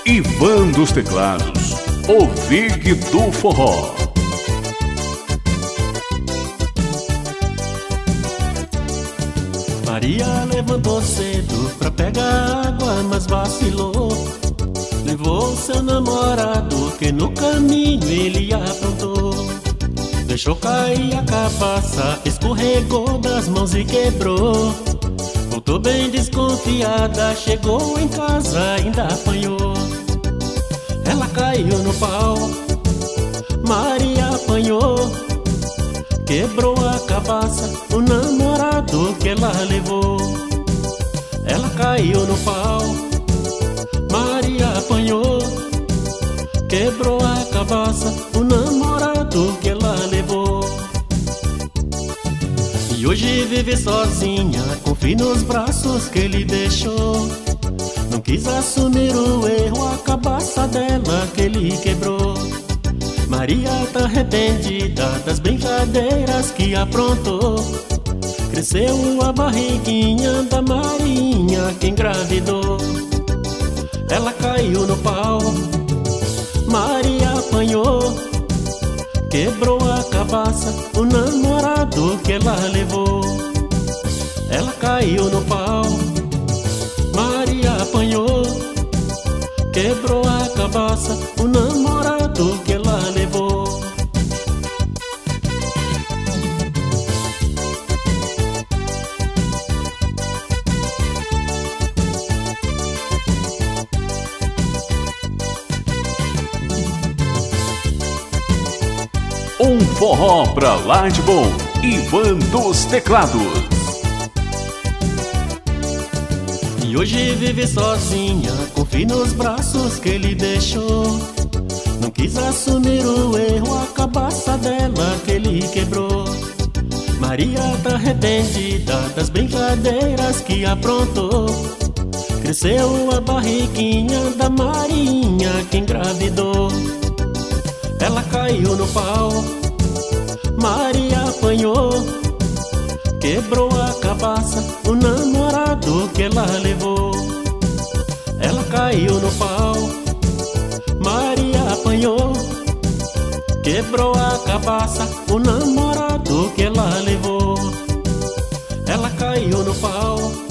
Ivan dos teclados, o Vig do forró. Maria levantou cedo pra pegar água, mas vacilou. Levou seu namorado que no caminho ele aprontou. Deixou cair a cabaça, escorregou das mãos e quebrou. Voltou bem desconfiada, chegou em casa, ainda apanhou. Ela caiu no pau, Maria apanhou. Quebrou a cabaça, o namorado que ela levou. Ela caiu no pau, Maria apanhou. Quebrou a cabaça, o namorado que ela levou. E hoje vive sozinha, com filho nos braços que ele deixou. Não quis assumir o erro, a cabaça dela que ele quebrou. Maria tá arrependida das brincadeiras que aprontou. Cresceu a barriguinha da Marinha que engravidou. Ela caiu no pau, Maria apanhou. Quebrou a cabaça, o namorado que ela levou. Ela caiu no pau, Maria apanhou. Quebrou a cabaça, o namorado que ela levou. Um forró pra lá de bom, Ivan dos teclados. E hoje vive sozinha, com filho nos braços que ele deixou. Não quis assumir o erro, a cabaça dela que ele quebrou. Maria tá arrependida das brincadeiras que aprontou. Cresceu a barriguinha da Marinha que engravidou. Ela caiu no pau, Maria apanhou. Quebrou a cabaça, o namorado que ela levou. Ela caiu no pau, Maria apanhou. Quebrou a cabaça, o namorado que ela levou. Ela caiu no pau,